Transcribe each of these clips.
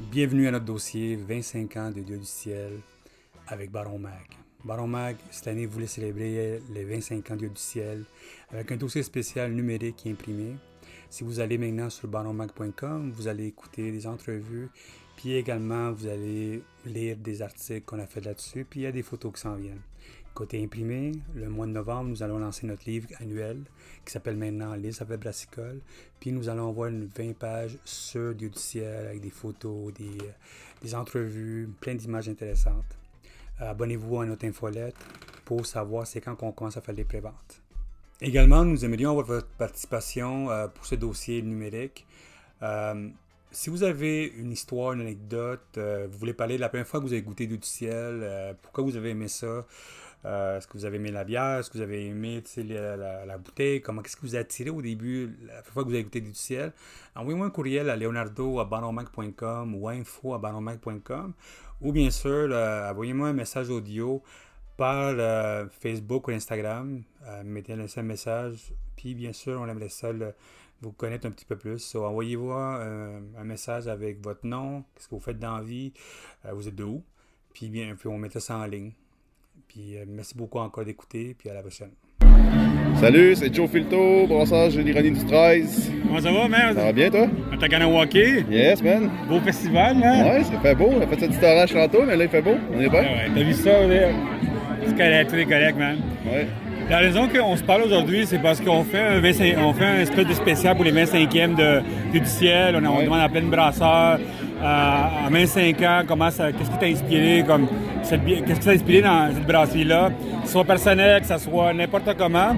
Bienvenue à notre dossier 25 ans de Dieu du ciel avec Baron Mag. Baron Mag, cette année, voulait célébrer les 25 ans de Dieu du ciel avec un dossier spécial numérique et imprimé. Si vous allez maintenant sur baronmag.com, vous allez écouter des entrevues, puis également vous allez lire des articles qu'on a fait là-dessus, puis il y a des photos qui s'en viennent. Côté imprimé, le mois de novembre, nous allons lancer notre livre annuel qui s'appelle maintenant L'Isabelle Brassicole. Puis nous allons avoir une 20 pages sur Dieu du ciel avec des photos, des entrevues, plein d'images intéressantes. Abonnez-vous à notre infolette pour savoir c'est quand qu'on commence à faire les préventes. Également, nous aimerions avoir votre participation pour ce dossier numérique. Si vous avez une histoire, une anecdote, vous voulez parler de la première fois que vous avez goûté Dieu du ciel, pourquoi vous avez aimé ça, est-ce que vous avez aimé la bière, est-ce que vous avez aimé la bouteille, qu'est-ce que vous a attiré au début, la première fois que vous avez goûté Dieu du ciel, envoyez-moi un courriel à leonardo@baronmag.com ou info@baronmag.com ou bien sûr, envoyez-moi un message audio par Facebook ou Instagram, mettez un message, puis bien sûr, on aimerait ça vous connaître un petit peu plus. Envoyez-vous un message avec votre nom, qu'est-ce que vous faites dans la vie, vous êtes de où, puis on mettra ça en ligne. Puis merci beaucoup encore d'écouter, puis à la prochaine. Salut, c'est Joe Filto, brassage de l'Ironie du 13. Comment ça va, man? Ça va bien, toi? On t'a Kanawake. Yes, man. Beau festival, man. Ouais, ça fait beau. On a fait ça du torrage tantôt, mais là, il fait beau. On est bien. Ouais, t'as vu ça, là? C'est correct, tous les collègues, man. Ouais. La raison qu'on se parle aujourd'hui, c'est parce qu'on fait un espèce de spécial pour les 25e de du ciel. On demande à plein de brasseurs à 25 ans, qu'est-ce qui t'a inspiré, qu'est-ce qui t'a inspiré dans cette brasserie-là, que ce soit personnel, que ce soit n'importe comment.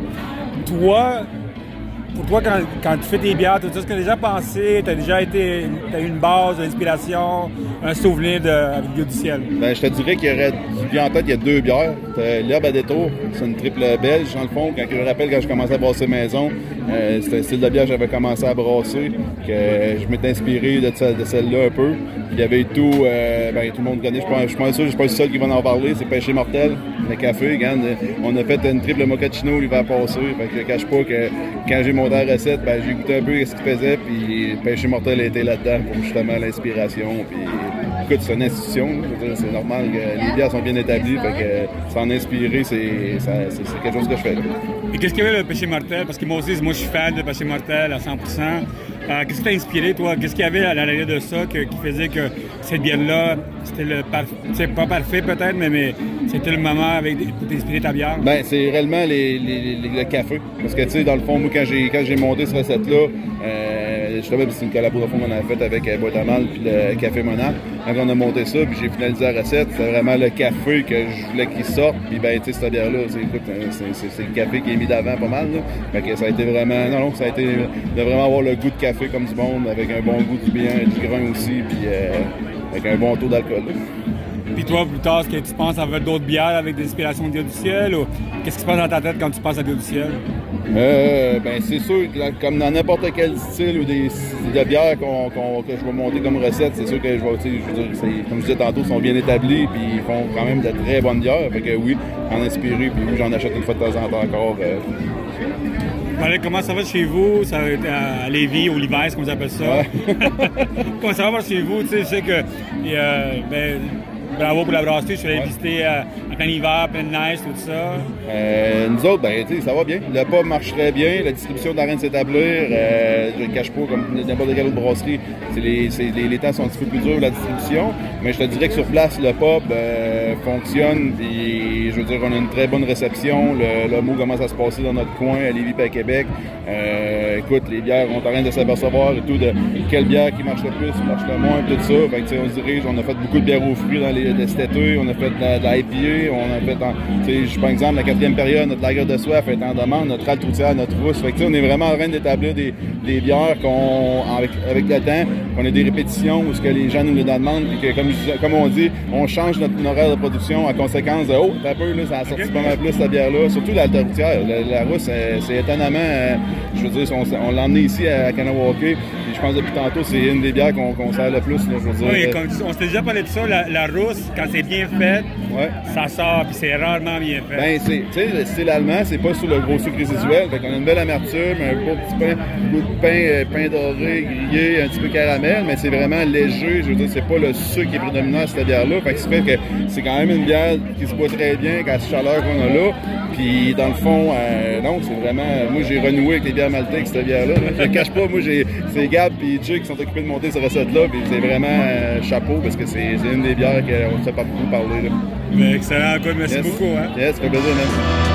Pour toi, quand tu fais tes bières, tout ça, est-ce que tu as déjà pensé, t'as eu une base, une inspiration, un souvenir avec Dieu du ciel? Ben, je te dirais qu'il y aurait bien en tête, il y a deux bières. L'herbe à détour, c'est une triple belge, dans le fond. Quand je rappelle, quand je commençais à brasser maison, c'était un style de bière que j'avais commencé à brasser, que je m'étais inspiré de celle-là un peu. Puis il y avait tout le monde connaît, je suis pas sûr, je suis pas le seul qui va en parler, c'est Péché Mortel, le café. Regarde, on a fait une triple mochaccino l'hiver passé, fait que je cache pas que quand j'ai monté la recette, j'ai goûté un peu ce qu'il faisait, puis Péché Mortel a été là-dedans pour justement l'inspiration. Puis écoute, c'est une institution, c'est normal que les bières sont bien établies, fait que s'en inspirer, c'est quelque chose que je fais. Là. Et qu'est-ce qu'il y avait le Péché Mortel? Parce que moi aussi, je suis fan de Péché Mortel à 100%. Qu'est-ce qui t'a inspiré, toi? Qu'est-ce qu'il y avait à l'arrière de ça qui faisait que cette bière-là, c'était c'est pas parfait peut-être, mais c'était le moment pour t'inspirer ta bière? Ben, c'est réellement le café. Parce que, tu sais, dans le fond, moi, quand j'ai monté cette recette-là, justement, c'est une collaboration qu'on a faite avec Boîte à Mal puis le Café Monarque. Quand on a monté ça, puis j'ai finalisé la recette, c'était vraiment le café que je voulais qu'il sorte. Puis, ben, tu sais, cette bière-là, c'est le café qui est mis d'avant pas mal, là. Fait que ça a été vraiment, ça a été de vraiment avoir le goût de café comme du monde, avec un bon goût du bien, du grain aussi, puis avec un bon taux d'alcool. Puis toi, plus tard, est-ce que tu penses à faire d'autres bières avec des inspirations de Dieu du ciel? Ou qu'est-ce qui se passe dans ta tête quand tu penses à Dieu du ciel? Ben c'est sûr, comme dans n'importe quel style ou des bières que je vais monter comme recette, c'est sûr que je vais dire, comme je disais tantôt, ils sont bien établis puis ils font quand même de très bonnes bières. Fait que oui, en inspirer, puis oui, j'en achète une fois de temps en temps encore. Comment ça va chez vous? Ça va être à Lévis, au Livès, comme vous appelez ça. Ouais. Comment ça va chez vous? Tu sais, je sais que bravo pour la brasserie, je suis allé visiter en plein hiver, plein de neige, tout ça. Nous autres, ben, tu sais, ça va bien. Le pub marche très bien, la distribution est en train de s'établir. Je ne cache pas, comme n'importe quelle autre brasserie, les temps sont un petit peu plus durs, la distribution. Mais je te dirais que sur place, le pub fonctionne, puis je veux dire, on a une très bonne réception. Le mot commence à se passer dans notre coin, à Lévis et à Québec. Écoute, les bières, on est en train de s'apercevoir et tout de quelle bière qui marche le plus, qui marche le moins, tout ça. Fait que, on se dirige, on a fait beaucoup de bières aux fruits de cet été, on a fait de la IPA, on a fait, par exemple, la 4e période, notre lager de soif est en demande, notre halte routière, notre rousse. Fait que, on est vraiment en train d'établir des bières avec le temps, qu'on a des répétitions où ce que les gens nous le demandent, puis que, comme on dit, on change notre horaire de production en conséquence de un peu, là, ça a sorti pas mal plus cette bière-là, surtout la halte routière. La rousse, c'est étonnamment, je veux dire, on l'a emmené ici à Kanawake, puis je pense depuis tantôt, c'est une des bières qu'on sert le plus, là, je veux dire. Oui, comme on s'était déjà parlé de ça, la rousse, quand c'est bien fait, ça sort, puis c'est rarement bien fait. Ben, tu sais, le style allemand, c'est pas sur le gros sucre résiduel. Fait qu'on a une belle amertume, un beau petit pain, goût de pain doré, grillé, un petit peu caramel. caramel, mais c'est vraiment léger. Je veux dire, c'est pas le sucre qui est prédominant à cette bière-là. Fait que ça fait que c'est quand même une bière qui se boit très bien avec la chaleur qu'on a là. Puis dans le fond, non, c'est vraiment... Moi, j'ai renoué avec les bières maltais avec cette bière-là. Je le cache pas, moi, c'est Gab et Jay qui sont occupés de monter cette recette-là. Puis c'est vraiment chapeau parce que c'est une des bières qu'on ne sait pas beaucoup parler. Là. Mais excellent, merci beaucoup. Hein? Yes, ça fait plaisir, même.